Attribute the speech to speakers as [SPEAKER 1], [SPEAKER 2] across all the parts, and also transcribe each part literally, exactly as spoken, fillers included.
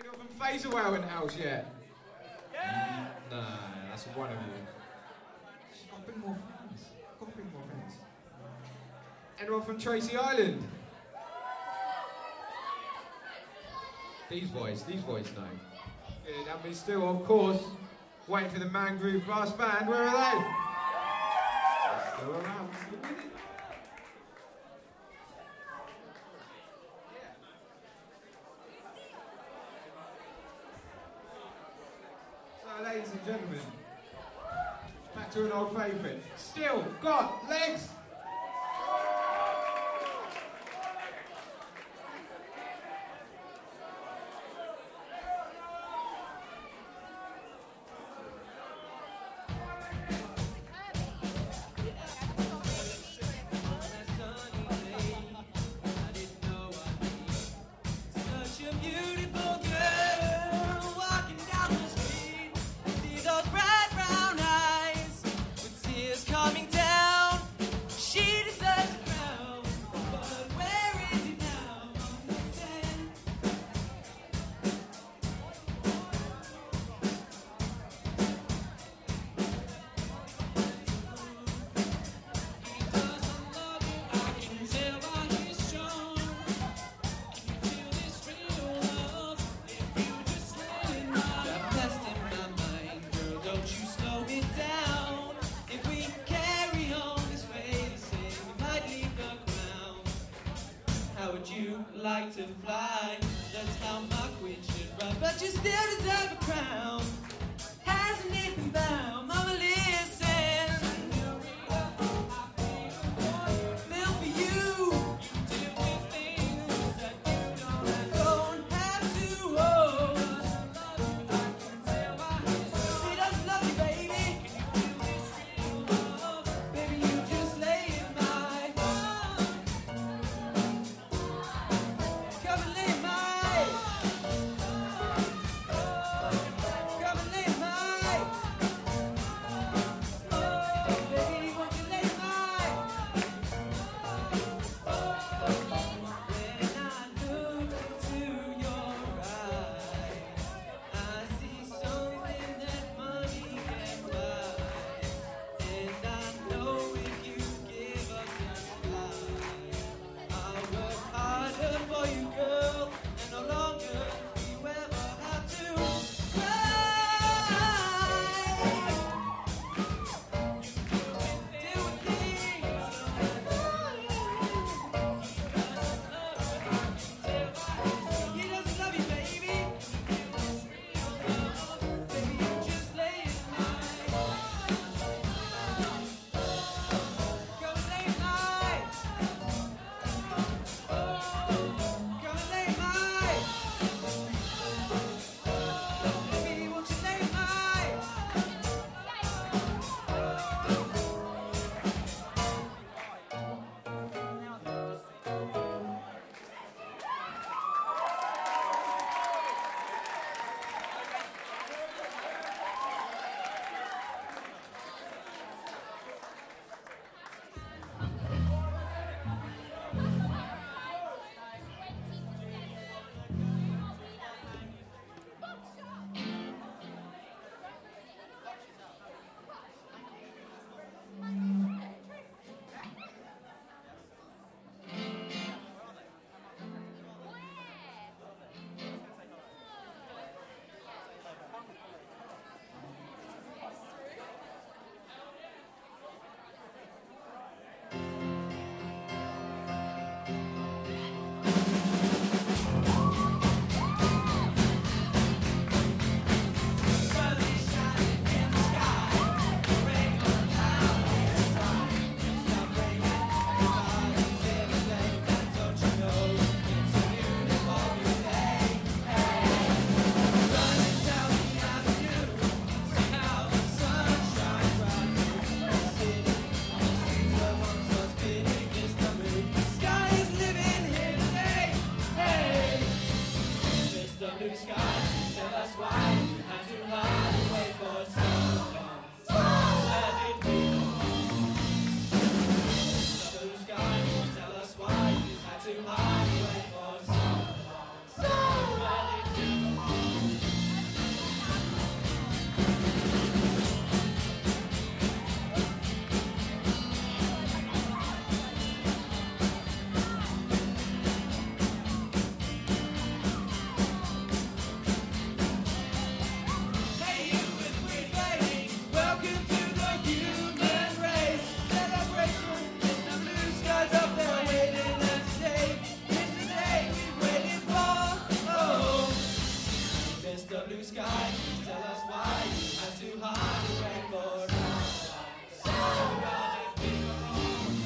[SPEAKER 1] Anyone from Phaserwell in the house yet? Yeah! Nah, that's one of you. She's got to bring more friends. Got to bring more friends. Anyone from Tracy Island? These boys, these boys know. Good, and we're still, of course, waiting for the Mangroove Brass Band. Where are they? They're still around. Still with it. So, ladies and gentlemen, back to an old favourite. Still got legs.
[SPEAKER 2] Like to fly, that's how my queen should run. But you still deserve a crown. Hasn't it been found? Mama, listen. Live for you. You do things that you don't have to hold. He doesn't love you, baby. Baby, you just lay in my come and lay my, come and lay my, oh, baby, won't you lay my, when I look into your eyes, I see something that money can buy, and I know if you give us a try, I'll work harder for you, girl, and no longer you ever have to cry. Deal with things. He doesn't love you, baby. Baby, you just lay in my, come and lay in my, come and lay my, baby, won't you lay my, sky is living here today. Hey, Mister Blue Sky, tell us why you had to hide away for so long. Where did we go? Mister Blue Sky, tell us why you had to hide away for so long. Where did we go? blue sky. Please tell us why you had to hide away for us. So about it, we were wrong.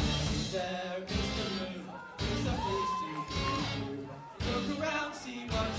[SPEAKER 2] There, Mister Moon, it's a place to be. Look around, see what